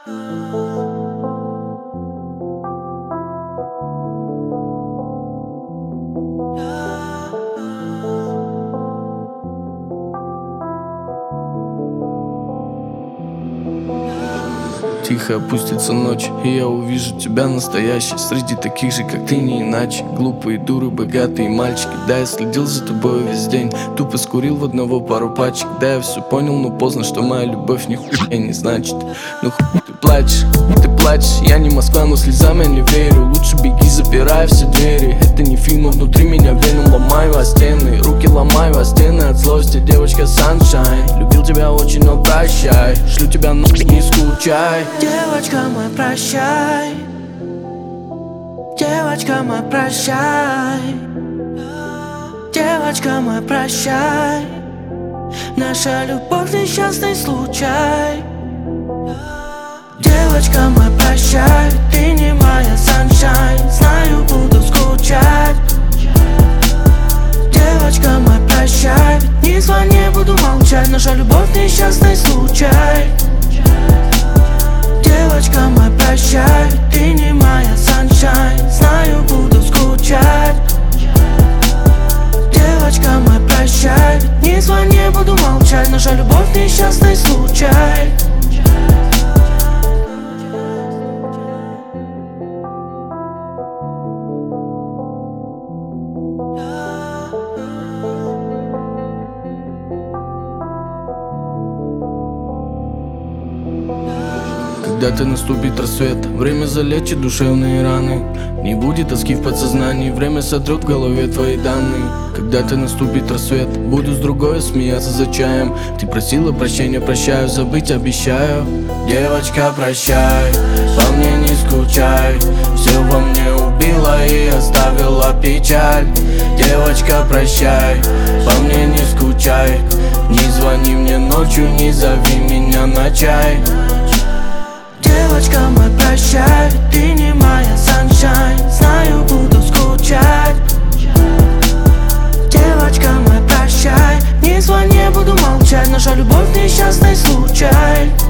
Тихо опустится ночь, и я увижу тебя настоящей среди таких же, как ты, не иначе. Глупые дуры, богатые мальчики. Да, я следил за тобой весь день, тупо скурил в одного пару пачек. Да, я все понял, но поздно, что моя любовь нихуя не значит. Ну хуй ты плачешь, я не Москва, но слезам я не верю. Лучше беги, запирай все двери. Это не фильм, но внутри меня веном ломаю о стены. Руки ломаю о стены от злости, девочка Sunshine. Любил тебя очень, но прощай. Шлю тебя нахуй, не скучай. Девочка моя, прощай. Девочка моя, прощай. Девочка моя, прощай. Наша любовь несчастный случай. Девочка моя, прощай. Ты не моя Sunshine. Знаю, буду скучать. Девочка моя, прощай. Не звони, буду молчать. Наша любовь несчастный случай. Девочка моя, прощай. Ты не моя Sunshine. Знаю, буду скучать. Девочка моя, прощай. Не звони, буду молчать. Наша любовь несчастный случай. Когда-то наступит рассвет, время залечит душевные раны. Не будет тоски в подсознании, время сотрет в голове твои данные. Когда-то наступит рассвет, буду с другой смеяться за чаем. Ты просила прощения, прощаю, забыть обещаю. Девочка, прощай, по мне не скучай. Все во мне убило и оставила печаль. Девочка, прощай, по мне не скучай. Не звони мне ночью, не зови меня на чай. Девочка моя, прощай. Ты не моя Sunshine. Знаю, буду скучать. Девочка моя, прощай. Не звони, буду молчать. Наша любовь несчастный случай.